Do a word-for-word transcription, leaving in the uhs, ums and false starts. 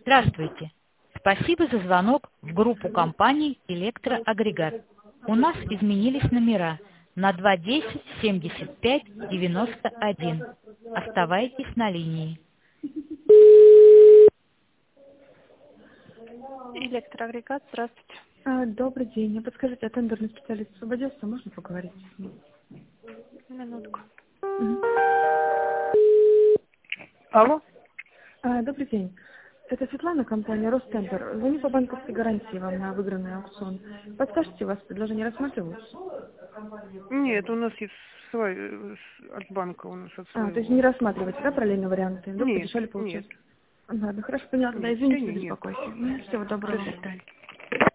Здравствуйте. Спасибо за звонок в группу компаний «Электроагрегат». У нас изменились номера на два десять семьдесят пять девяносто один. Оставайтесь на линии. Электроагрегат, здравствуйте. А, добрый день. Мне подскажите, а тендерный специалист освободился? Можно поговорить с ним? Минутку. Мгм. Алло? А, добрый день. Это Светлана, компания «Ростендер». Звоню по банковской гарантии вам на выигранный аукцион. Подскажите, у вас предложение рассматриваются? Нет, у нас есть свой, э, с- от банка у нас от А, то есть своего. не рассматриваете, да, параллельные варианты? Вдруг Нет, подешевле нет, получится? Ладно, хорошо, понятно. Да, нет, да извините не, за нет. беспокойство. Всего До доброго. свидания.